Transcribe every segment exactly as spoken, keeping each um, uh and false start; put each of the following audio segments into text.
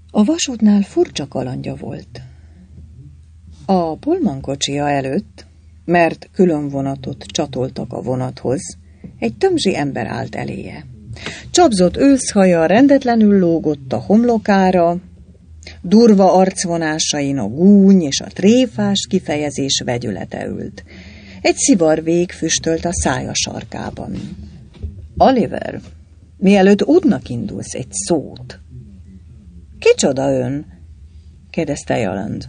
A vasútnál furcsa kalandja volt. A Pullman kocsia előtt, mert külön vonatot csatoltak a vonathoz, egy tömzsi ember állt eléje. Csapzott őszhaja rendetlenül lógott a homlokára, durva arcvonásain a gúny és a tréfás kifejezés vegyülete ült. Egy szivarvég füstölt a szája sarkában. Oliver, mielőtt útnak indulsz, egy szót. Kicsoda ön? Kérdezte Yolande.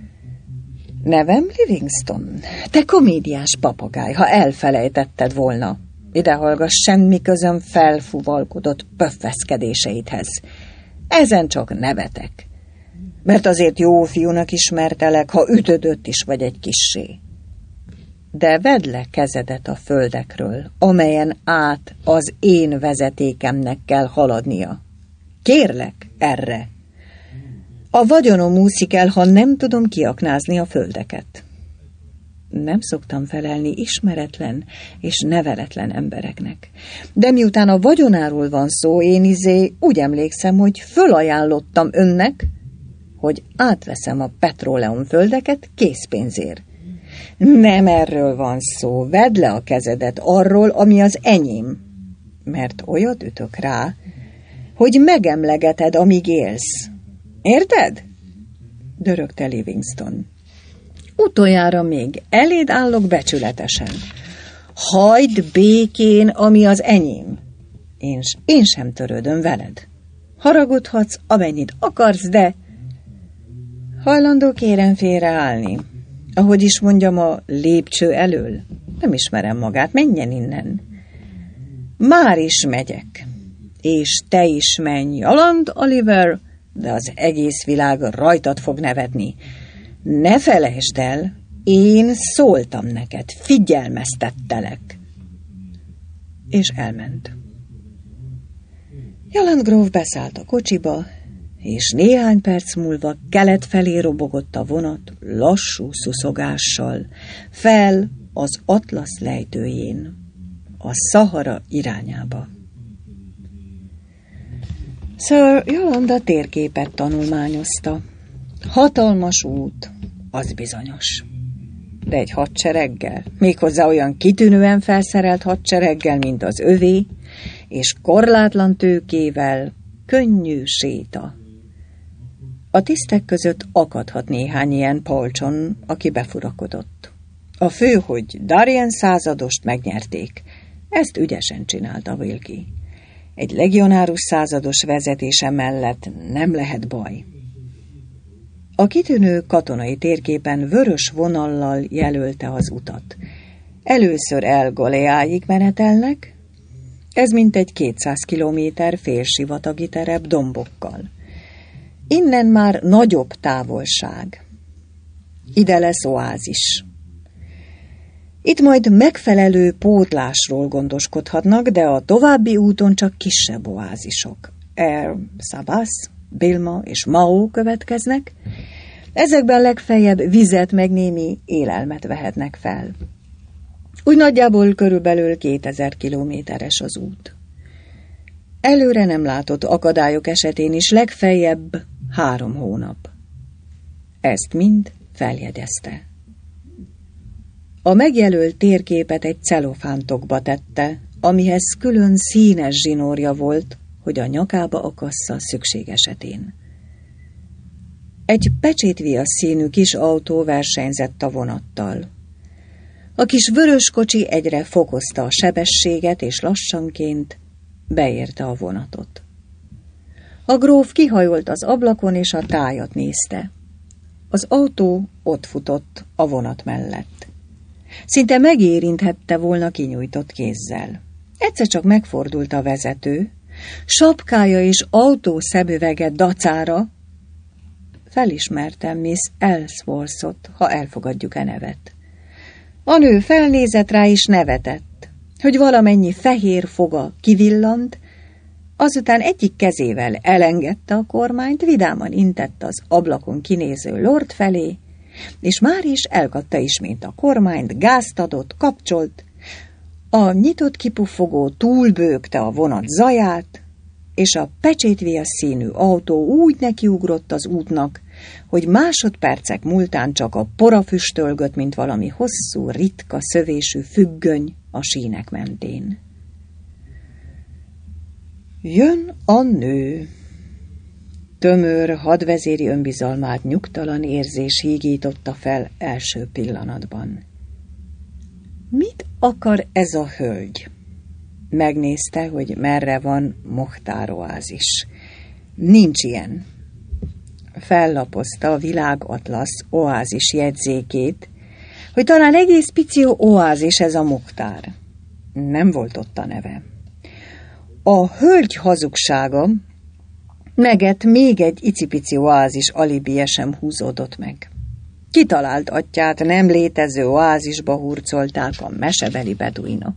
Nevem Livingston. Te komédiás papagáj, ha elfelejtetted volna. Ide hallgass, semmi közöm felfuvalkodott pöffeszkedéseidhez. Ezen csak nevetek. Mert azért jó fiúnak ismertelek, ha ütödött is vagy egy kissé. De vedd le kezedet a földekről, amelyen át az én vezetékemnek kell haladnia. Kérlek erre. A vagyonom úszik el, ha nem tudom kiaknázni a földeket. Nem szoktam felelni ismeretlen és neveletlen embereknek. De miután a vagyonáról van szó, én izé úgy emlékszem, hogy fölajánlottam önnek, hogy átveszem a petróleum földeket készpénzért. Nem erről van szó, vedd le a kezedet arról, ami az enyém, mert olyat ütök rá, hogy megemlegeted, amíg élsz. Érted? Dörögte Livingston. Utoljára még eléd állok becsületesen. Hagyd békén, ami az enyém. Én, én sem törődöm veled. Haragudhatsz, amennyit akarsz, de hajlandó kérem félreállni. Ahogy is mondjam, a lépcső elől. Nem ismerem magát, menjen innen. Már is megyek. És te is menj, Yolande, Oliver, de az egész világ rajtad fog nevetni. Ne felejtsd el, én szóltam neked, figyelmeztettelek. És elment. Yolande Grove beszállt a kocsiba, és néhány perc múlva kelet felé robogott a vonat lassú szuszogással, fel az Atlasz lejtőjén, a Szahara irányába. Sir Yolande térképet tanulmányozta. Hatalmas út, az bizonyos. De egy hadsereggel, méghozzá olyan kitűnően felszerelt hadsereggel, mint az övé, és korlátlan tőkével könnyű séta. A tisztek között akadhat néhány ilyen polcson, aki befurakodott. A fő, hogy Darien századost megnyerték. Ezt ügyesen csinálta Wilkie. Egy legionárus százados vezetése mellett nem lehet baj. A kitűnő katonai térképen vörös vonallal jelölte az utat. Először El Goleáig menetelnek, ez mintegy kétszáz kilométer félsivatagi terep dombokkal. Innen már nagyobb távolság. Ide lesz oázis. Itt majd megfelelő pótlásról gondoskodhatnak, de a további úton csak kisebb oázisok. Er, Sabas, Bilma és Mao következnek. Ezekben legfeljebb vizet meg némi élelmet vehetnek fel. Úgy nagyjából körülbelül kétezer kilométeres az út. Előre nem látott akadályok esetén is legfeljebb három hónap. Ezt mind feljegyezte. A megjelölt térképet egy celofántokba tette, amihez külön színes zsinórja volt, hogy a nyakába akassza szükség esetén. Egy pecsétviasz színű kis autó versenyzett a vonattal. A kis vörös kocsi egyre fokozta a sebességet, és lassanként beérte a vonatot. A gróf kihajolt az ablakon, és a tájat nézte. Az autó ott futott a vonat mellett. Szinte megérinthette volna kinyújtott kézzel. Egyszer csak megfordult a vezető, sapkája és autószemüvege dacára felismertem Miss Ellsworth-ot, ha elfogadjuk e nevet. A nő felnézett rá és nevetett, hogy valamennyi fehér foga kivillant, azután egyik kezével elengedte a kormányt, vidáman intett az ablakon kinéző lord felé, és már is elkapta ismét a kormányt, gázt adott, kapcsolt, a nyitott kipuffogó túlbőgte a vonat zaját, és a pecsétviasz színű autó úgy nekiugrott az útnak, hogy másodpercek múltán csak a pora füstölgött, mint valami hosszú, ritka szövésű függöny a sínek mentén. Jön a nő. Tömör, hadvezéri önbizalmát nyugtalan érzés hígította fel első pillanatban. Mit akar ez a hölgy? Megnézte, hogy merre van Mohtár oázis. Nincs ilyen. Fellapozta a világatlasz oázis jegyzékét, hogy talán egész pici oázis ez a Mohtár. Nem volt ott a neve. A hölgy hazugsága meget még egy icipici oázis alibije sem húzódott meg. Kitalált atyát nem létező oázisba hurcolták a mesebeli beduinok.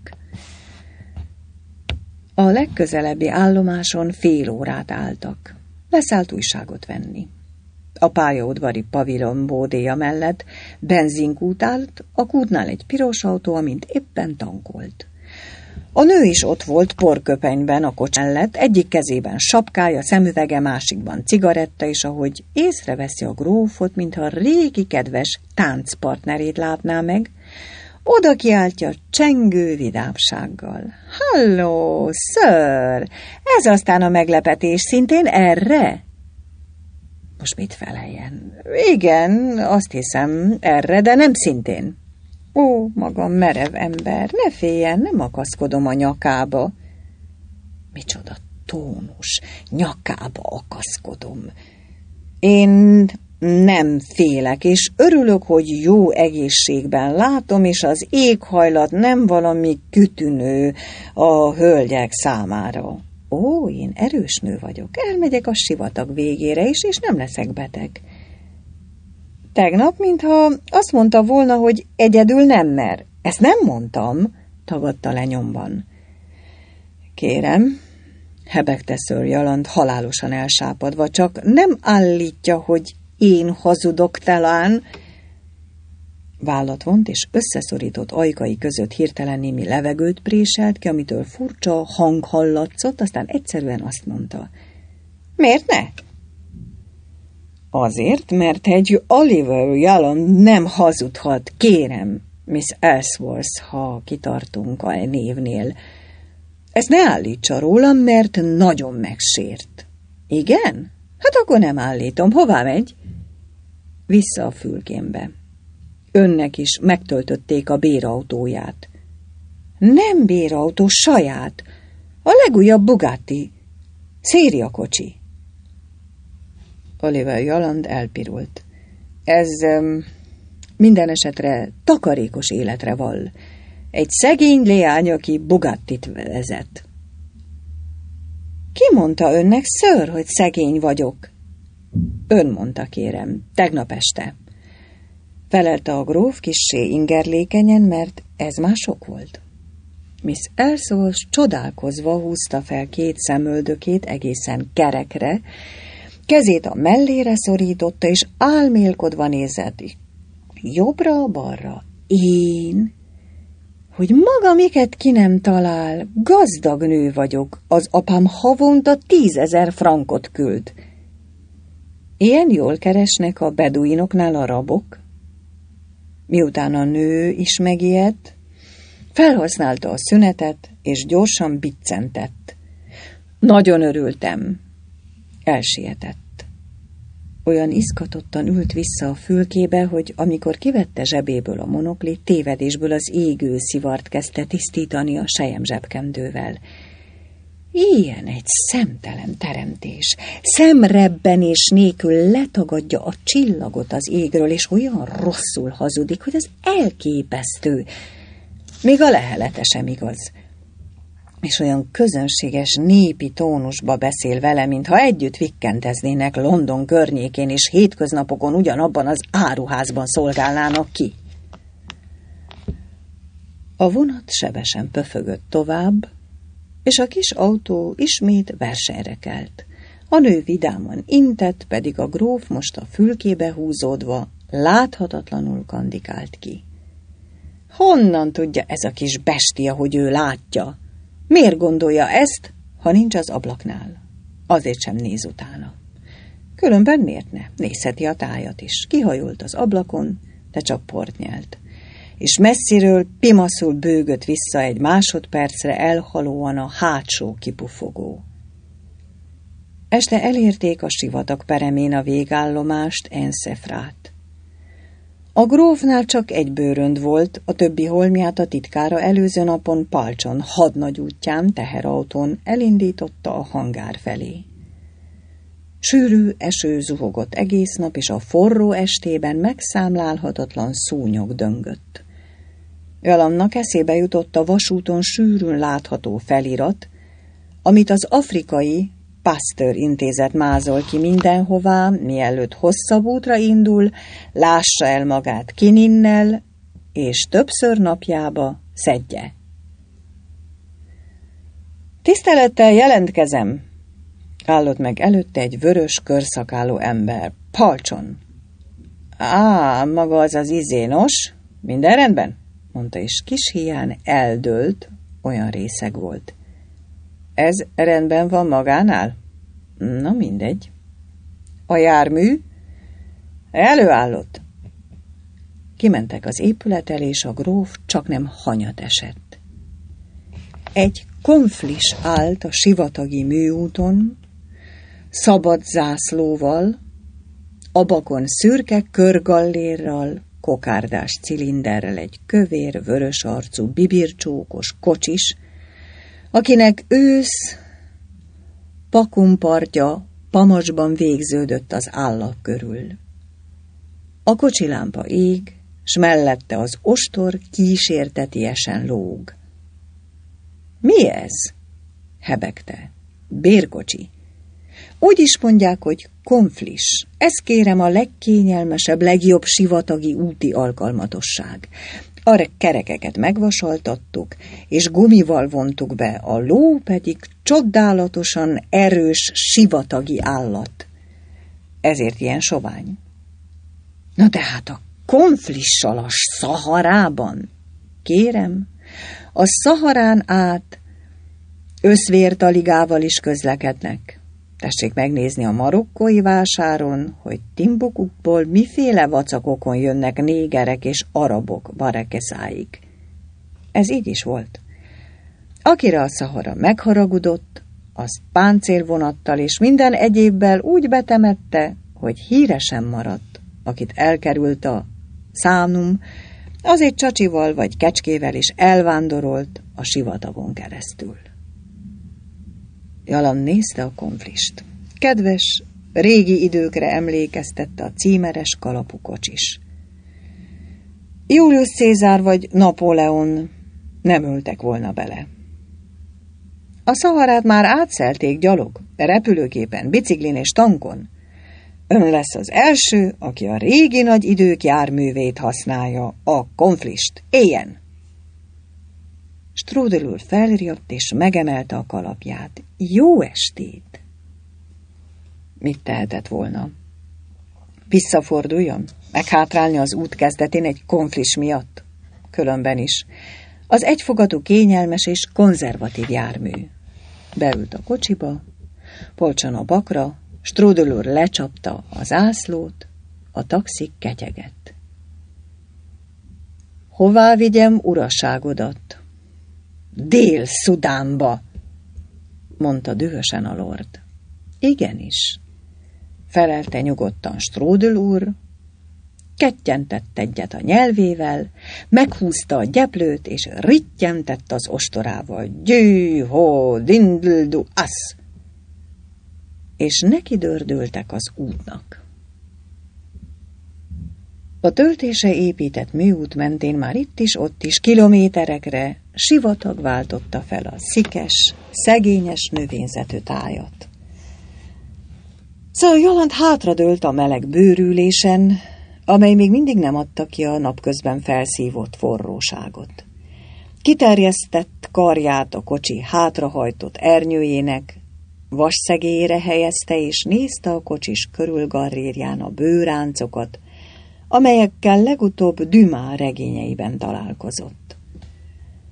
A legközelebbi állomáson fél órát álltak. Leszállt újságot venni. A pályaudvari pavilon bódéja mellett benzinkút állt, a kútnál egy piros autó, amint éppen tankolt. A nő is ott volt porköpenyben a kocs mellett, egyik kezében sapkája, szemüvege, másikban cigaretta, és ahogy észreveszi a grófot, mintha régi kedves táncpartnerét látná meg, oda kiáltja csengő vidámsággal. Halló, ször! Ez aztán a meglepetés, szintén erre? Most mit feleljen? Igen, azt hiszem, erre, de nem szintén. Ó, maga merev ember, ne féljen, nem akaszkodom a nyakába. Micsoda tónus, nyakába akaszkodom. Én nem félek, és örülök, hogy jó egészségben látom, és az éghajlat nem valami kütűnő a hölgyek számára. Ó, én erős nő vagyok, elmegyek a sivatag végére is, és nem leszek beteg. Tegnap, mintha azt mondta volna, hogy egyedül nem mer. Ezt nem mondtam, tagadta lenyomban. Kérem, hebegte Sir Jaland halálosan elsápadva, csak nem állítja, hogy én hazudok talán. Vállat vont, és összeszorított ajkai között hirtelen némi levegőt préselt ki, amitől furcsa hang hallatszott, aztán egyszerűen azt mondta. Miért ne? Azért, mert egy Oliver Jaland nem hazudhat, kérem, Miss Ellsworth, ha kitartunk a névnél. Ezt ne állítsa rólam, mert nagyon megsért. Igen? Hát akkor nem állítom. Hová megy? Vissza a fülkémbe. Önnek is megtöltötték a bérautóját. Nem bérautó, saját. A legújabb Bugatti. Szériakocsi. Oliver Jaland elpirult. Ez um, minden esetre takarékos életre vall. Egy szegény leány, aki Bugattit vezet. Ki mondta önnek, ször, hogy szegény vagyok? Ön mondta, kérem, tegnap este. Felelte a gróf kissé ingerlékenyen, mert ez már sok volt. Miss Ellsworth csodálkozva húzta fel két szemöldökét egészen kerekre, kezét a mellére szorította, és álmélkodva nézett jobbra-balra. Én? Hogy maga miket ki nem talál, gazdag nő vagyok, az apám havonta tízezer frankot küld. Ilyen jól keresnek a beduinoknál a rabok? Miután a nő is megijedt, felhasználta a szünetet, és gyorsan biccentett. Nagyon örültem. Elsietett. Olyan izgatottan ült vissza a fülkébe, hogy amikor kivette zsebéből a monoklit, tévedésből az égő szivart kezdte tisztítani a sejem zsebkendővel. Ilyen egy szemtelen teremtés, szemrebbenés nélkül letagadja a csillagot az égről, és olyan rosszul hazudik, hogy az elképesztő. Még a lehelete sem igaz. És olyan közönséges népi tónusba beszél vele, mintha együtt vikkenteznének London környékén, és hétköznapokon ugyanabban az áruházban szolgálnának ki. A vonat sebesen pöfögött tovább, és a kis autó ismét versenyre kelt. A nő vidáman intett, pedig a gróf most a fülkébe húzódva láthatatlanul kandikált ki. Honnan tudja ez a kis bestia, hogy ő látja? Miért gondolja ezt, ha nincs az ablaknál? azért sem néz utána. Különben miért ne? Nézheti a tájat is. Kihajolt az ablakon, de csak port nyelt. És messziről pimaszul bőgött vissza egy másodpercre elhalóan a hátsó kipufogó. Este elérték a sivatag peremén a végállomást, Enszefrát. A grófnál csak egy bőrönd volt, a többi holmját a titkára előző napon Palcson hadnagy útján, teherautón elindította a hangár felé. Sűrű eső zuhogott egész nap, és a forró estében megszámlálhatatlan szúnyog döngött. Jalamnak eszébe jutott a vasúton sűrűn látható felirat, amit az afrikai Pasteur intézet mázol ki mindenhová, mielőtt hosszabb útra indul, lássa el magát kininnel, és többször napjába szedje. Tisztelettel jelentkezem, állott meg előtte egy vörös körszakálú ember. Palcson. Á, maga az az izénos, minden rendben? Mondta, és kis híján eldőlt, olyan részeg volt. Ez rendben van magánál? Na mindegy. A jármű? Előállott. Kimentek az épület elé, és a gróf csaknem hanyat esett. Egy konflis állt a sivatagi műúton, szabad zászlóval, abakon szürke körgallérral, kokárdás cilinderrel egy kövér, vörös arcú, bibircsókos kocsis, akinek ősz pakumpartja pamacsban végződött az állak körül. A kocsilámpa ég, s mellette az ostor kísértetiesen lóg. Mi ez? Hebegte. Bérkocsi. Úgy is mondják, hogy konflis. Ez kérem a legkényelmesebb, legjobb sivatagi úti alkalmatosság. A kerekeket megvasaltattuk, és gumival vontuk be, a ló pedig csodálatosan erős sivatagi állat. Ezért ilyen sovány. Na tehát a konflissal a Szaharában? Kérem, a Szaharán át összvértaligával is közlekednek. Tessék megnézni a marokkói vásáron, hogy Timbuktukból miféle vacakokon jönnek négerek és arabok Barekeszáig. Ez így is volt. Akire a Szahara megharagudott, azt páncélvonattal és minden egyébbel úgy betemette, hogy híre sem maradt, akit elkerült a Szánum, azért csacsival vagy kecskével is elvándorolt a sivatagon keresztül. Jalam nézte a konflist. Kedves, régi időkre emlékeztette a címeres kalapú kocsis. Julius Cézár vagy Napóleon nem ültek volna bele. A Szaharát már átszelték gyalog, repülőgépen, biciklin és tankon. Ön lesz az első, aki a régi nagy idők járművét használja, a konflist. Éljen! Strudel úr felriadt és megemelte a kalapját. Jó estét! Mit tehetett volna? Visszaforduljon? Meghátrálni az út kezdetén egy konflis miatt? Különben is. Az egyfogatú kényelmes és konzervatív jármű. Beült a kocsiba, Polcson a bakra, Strudel úr lecsapta az zászlót, a taxi ketyegett. Hová vigyem urasságodat? Dél-Szudánba, mondta dühösen a lord. Igenis, felelte nyugodtan Strudel úr, kettyentett egyet a nyelvével, meghúzta a gyeplőt, és rittyentett az ostorával. Gyű, ho, dindldu, asz! És neki dördültek az útnak. A töltése épített műút mentén már itt is, ott is, kilométerekre sivatag váltotta fel a szikes, szegényes növényzetű tájat. Szóval Jalant hátradőlt a meleg bőrülésen, amely még mindig nem adta ki a napközben felszívott forróságot. Kiterjesztett karját a kocsi hátrahajtott ernyőjének vasszegélyére helyezte, és nézte a kocsis körülgarrérján a bőráncokat, amelyekkel legutóbb Dumas regényeiben találkozott.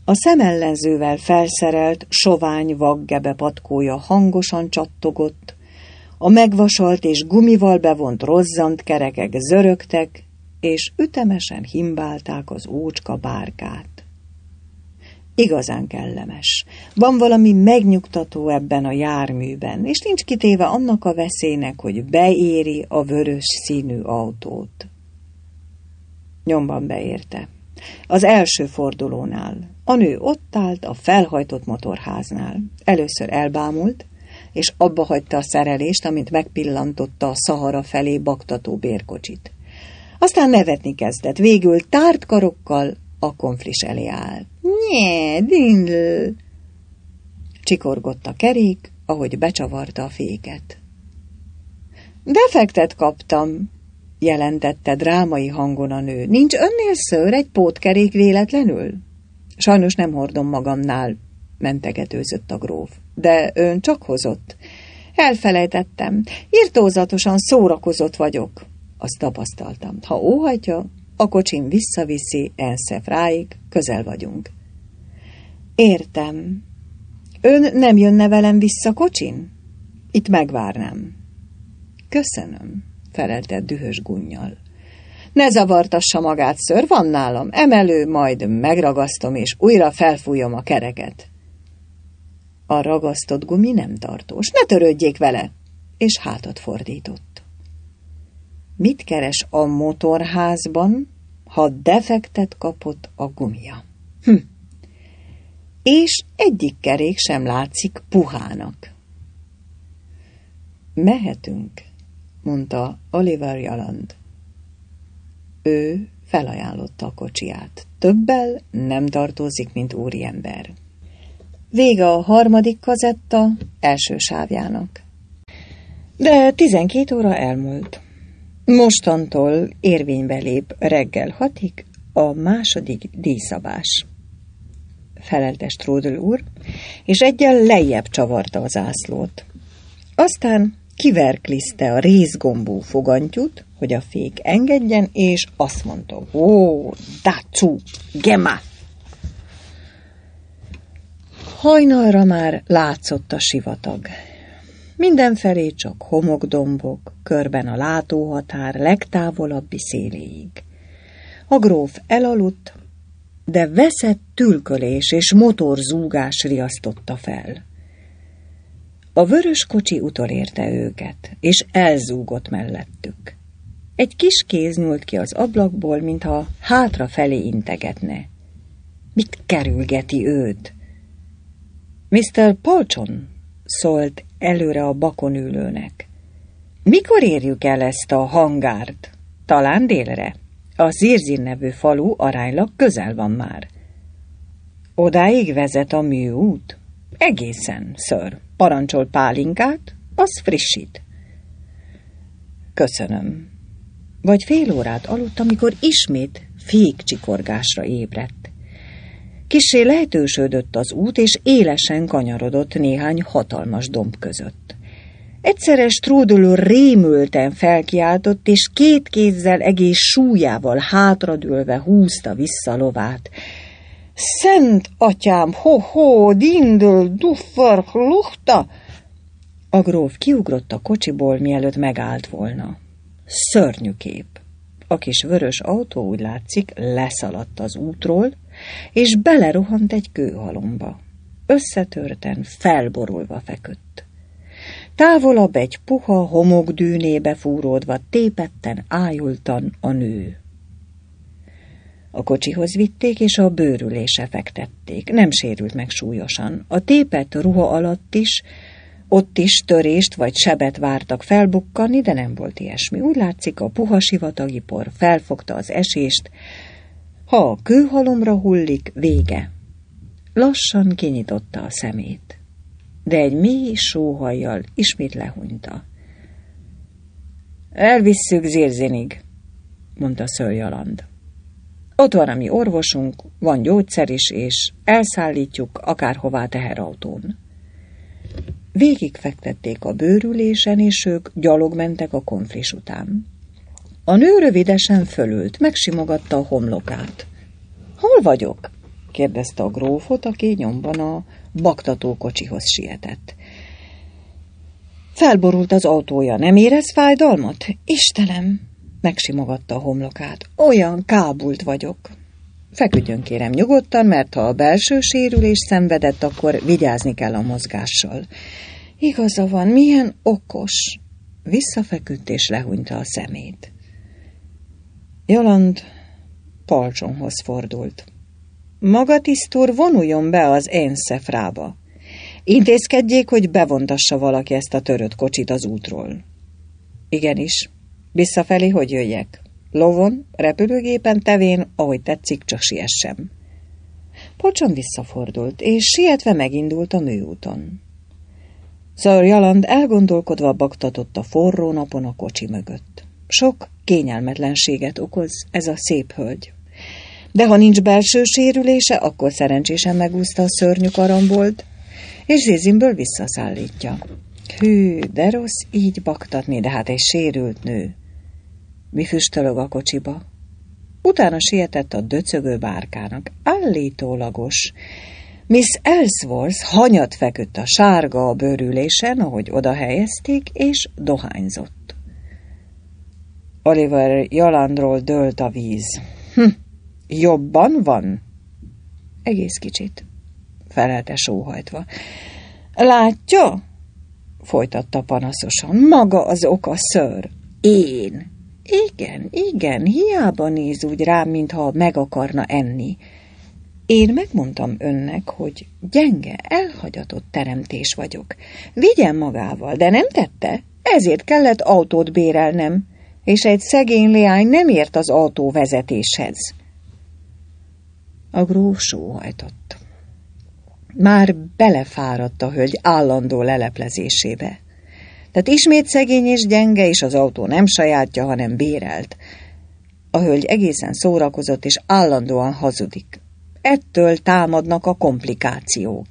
A szemellenzővel felszerelt, sovány vaggebe patkója hangosan csattogott, a megvasalt és gumival bevont rozzant kerekek zörögtek, és ütemesen himbálták az ócska bárkát. Igazán kellemes. Van valami megnyugtató ebben a járműben, és nincs kitéve annak a veszélynek, hogy beéri a vörös színű autót. Nyomban beérte. Az első fordulónál. A nő ott állt a felhajtott motorháznál. Először elbámult, és abba hagyta a szerelést, amint megpillantotta a Szahara felé baktató bérkocsit. Aztán nevetni kezdett, végül tárt karokkal a konflis elé állt. Nyee, dindl! Csikorgott a kerék, ahogy becsavarta a féket. Defektet kaptam, jelentette drámai hangon a nő. Nincs önnél szőr, egy pótkerék véletlenül? Sajnos nem hordom magamnál, mentegetőzött a gróf. De ön csak hozott. Elfelejtettem. Irtózatosan szórakozott vagyok. Azt tapasztaltam. Ha óhajtja, a kocsim visszaviszi Enszefráig, közel vagyunk. Értem. Ön nem jönne velem vissza kocsin? Itt megvárnám. Köszönöm, felelte dühös gunnyal. Ne zavartassa magát, ször, van nálam. Emelő, majd megragasztom, és újra felfújom a kereket. A ragasztott gumi nem tartós, ne törődjék vele, és hátat fordított. Mit keres a motorházban, ha defektet kapott a gumia? Hm. És egyik kerék sem látszik puhának. Mehetünk, mondta Oliver Jaland. Ő felajánlotta a kocsiját. Többel nem tartozik, mint úriember. Vége a harmadik kazetta első sávjának. De tizenkét óra elmúlt. Mostantól érvénybe lép reggel hatig a második díjszabás, felelte Strudel úr, és eggyel lejjebb csavarta az ászlót. Aztán kiverkliszte a rézgombú fogantyút, hogy a fék engedjen, és azt mondta, ó, dacu, gema! Hajnalra már látszott a sivatag. Mindenfelé csak homokdombok, körben a látóhatár legtávolabbi széléig. A gróf elaludt, de veszett tülkölés és motorzúgás riasztotta fel. A vörös kocsi utolérte őket, és elzúgott mellettük. Egy kis kéz nyúlt ki az ablakból, mintha hátrafelé integetne. Mit kerülgeti őt? miszter Polcson, szólt előre a bakon ülőnek. Mikor érjük el ezt a hangárt? Talán délre. A Zirzin nevű falu aránylag közel van már. Odáig vezet a műút? Egészen, ször. Parancsol pálinkát, az frissít. Köszönöm. Vagy fél órát aludt, amikor ismét fékcsikorgásra ébredt. Kissé lejtősödött az út, és élesen kanyarodott néhány hatalmas domb között. Egyszerre Strudel rémülten felkiáltott, és két kézzel egész súlyával hátradőlve húzta vissza lovát. Szent atyám, ho-ho, dindel, duffer, luchta! A gróf kiugrott a kocsiból, mielőtt megállt volna. Szörnyű kép. A kis vörös autó, úgy látszik, leszaladt az útról, és belerohant egy kőhalomba. Összetörten, felborulva feküdt. Távolabb egy puha homokdűnébe fúródva tépetten ájultan a nő. A kocsihoz vitték, és a bőrülése fektették. Nem sérült meg súlyosan. A tépett ruha alatt is, ott is törést vagy sebet vártak felbukkanni, de nem volt ilyesmi. Úgy látszik, a puha sivatagi por felfogta az esést. Ha a kőhalomra hullik, vége. Lassan kinyitotta a szemét, de egy mély sóhajjal ismét lehunyta. Elvisszük Zirzinig, mondta Sir Jaland. Ott van a mi orvosunk, van gyógyszer is, és elszállítjuk akárhová teherautón. Végigfektették a bőrülésen, és ők gyalog mentek a konflis után. A nő rövidesen fölült, megsimogatta a homlokát. Hol vagyok? kérdezte a grófot, aki nyomban a baktatókocsihoz sietett. Felborult az autója, nem érez fájdalmat? Istenem, megsimogatta a homlokát. Olyan kábult vagyok. Feküdjön kérem nyugodtan, mert ha a belső sérülés szenvedett, akkor vigyázni kell a mozgással. Igaza van, milyen okos. Visszafeküdt és lehúnyta a szemét. Yolande Polcsonhoz fordult. Maga tisztúr vonuljon be az én szefrába. Intézkedjék, hogy bevontassa valaki ezt a törött kocsit az útról. Igenis, visszafelé hogy jöjjek? Lovon, repülőgépen, tevén, ahogy tetszik, csak siessem. Polcson visszafordult, és sietve megindult a műúton. Sir Yolande elgondolkodva baktatott a forró napon a kocsi mögött. Sok kényelmetlenséget okoz ez a szép hölgy. De ha nincs belső sérülése, akkor szerencsésen megúszta a szörnyű karambolt, és Zézimből visszaszállítja. Hű, de rossz így baktatni, de hát egy sérült nő. Mi füstölög a kocsiba? Utána sietett a döcögő bárkának. Állítólagos. Miss Ellsworth hanyat feküdt a sárga a bőrülésen, ahogy oda helyezték, és dohányzott. Oliver Yolande-ról dőlt a víz. Hm, jobban van? Egész kicsit, felelte sóhajtva. Látja? Folytatta panaszosan. Maga az oka, ször. Én. Igen, igen, hiába néz úgy rám, mintha meg akarna enni. Én megmondtam önnek, hogy gyenge, elhagyatott teremtés vagyok. Vigyen magával, de nem tette, ezért kellett autót bérelnem, és egy szegény leány nem ért az autóvezetéshez. A gróf sóhajtott. Már belefáradt a hölgy állandó leleplezésébe. Tehát ismét szegény és gyenge, és az autó nem sajátja, hanem bérelt. A hölgy egészen szórakozott, és állandóan hazudik. Ettől támadnak a komplikációk.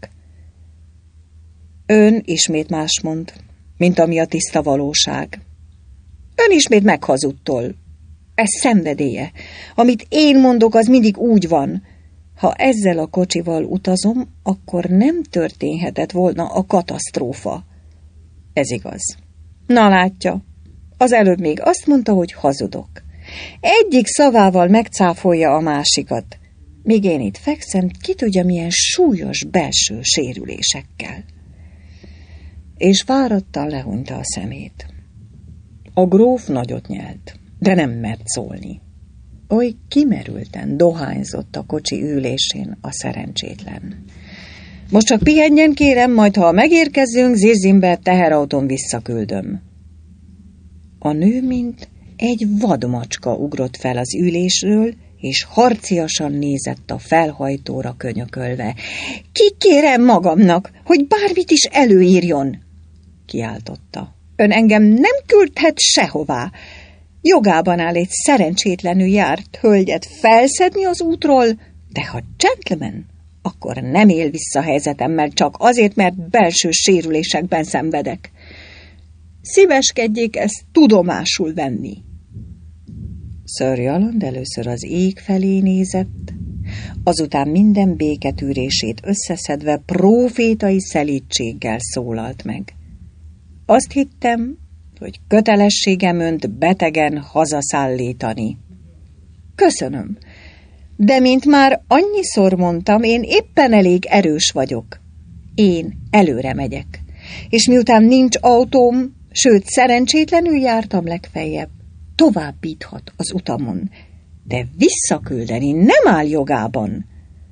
Ön ismét más mond, mint ami a tiszta valóság. Ön ismét meghazudtol. Ez szenvedélye. Amit én mondok, az mindig úgy van. Ha ezzel a kocsival utazom, akkor nem történhetett volna a katasztrófa. Ez igaz. Na látja, az előbb még azt mondta, hogy hazudok. Egyik szavával megcáfolja a másikat. Míg én itt fekszem, ki tudja milyen súlyos belső sérülésekkel. És fáradtan lehúnyta a szemét. A gróf nagyot nyelt, de nem mert szólni. Oly kimerülten dohányzott a kocsi ülésén a szerencsétlen. Most csak pihenjen, kérem, majd ha megérkezzünk, Zézimbe teherautón visszaküldöm. A nő, mint egy vadmacska ugrott fel az ülésről, és harciasan nézett a felhajtóra könyökölve. Kikérem magamnak, hogy bármit is előírjon, kiáltotta. Ön engem nem küldhet sehová. Jogában áll egy szerencsétlenül járt hölgyet felszedni az útról, de ha gentleman, akkor nem él vissza helyzetemmel csak azért, mert belső sérülésekben szenvedek. Szíveskedjék ezt tudomásul venni. Sir Yolande először az ég felé nézett, azután minden béketűrését összeszedve prófétai szelídséggel szólalt meg. Azt hittem, hogy kötelességem önt betegen hazaszállítani. Köszönöm, de mint már annyiszor mondtam, én éppen elég erős vagyok. Én előre megyek, és miután nincs autóm, sőt szerencsétlenül jártam legfeljebb, továbbíthat az utamon, de visszaküldeni nem áll jogában.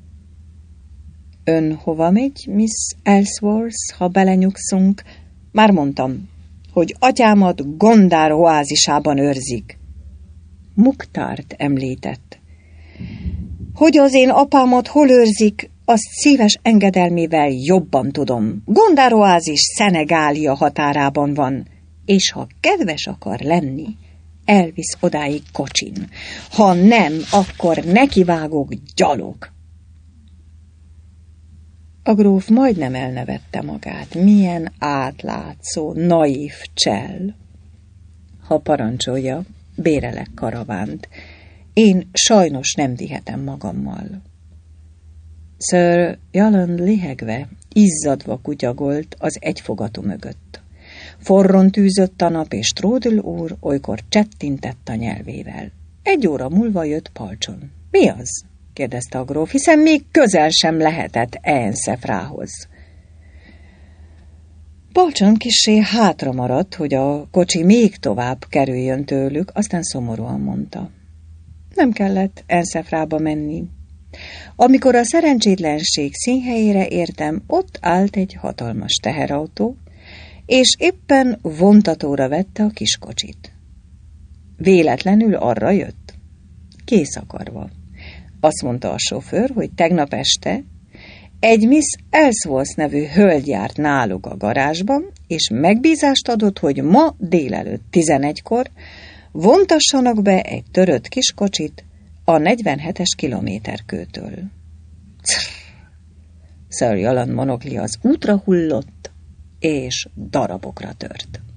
Ön hova megy, Miss Ellsworth, ha belenyugszunk? Már mondtam, hogy atyámat Gondár oázisában őrzik. Muktárt említett. Hogy az én apámat hol őrzik, azt szíves engedelmével jobban tudom. Gondár oázis Szenegália határában van, és ha kedves akar lenni, elvisz odáig kocsin. Ha nem, akkor nekivágok gyalog. A gróf majdnem elnevette magát. Milyen átlátszó, naív csell. Ha parancsolja, bérelek karavánt. Én sajnos nem vihetem magammal. Sir Jaland lihegve, izzadva kutyagolt az egyfogatú mögött. Forron tűzött a nap, és Tródl úr olykor csettintett a nyelvével. Egy óra múlva jött Palcson. Mi az? kérdezte a gróf, hiszen még közel sem lehetett Eönszephrához. Palcson kissé hátra maradt, hogy a kocsi még tovább kerüljön tőlük, aztán szomorúan mondta. Nem kellett Eönszephrába menni. Amikor a szerencsétlenség színhelyére értem, ott állt egy hatalmas teherautó, és éppen vontatóra vette a kiskocsit. Véletlenül arra jött? Kész akarva. Azt mondta a sofőr, hogy tegnap este egy Miss Ellsworth nevű hölgy járt náluk a garázsban, és megbízást adott, hogy ma délelőtt tizenegykor vontassanak be egy törött kiskocsit a negyvenhetes kilométerkőtől. Sir Jaland monoklia az útra hullott, és darabokra tört.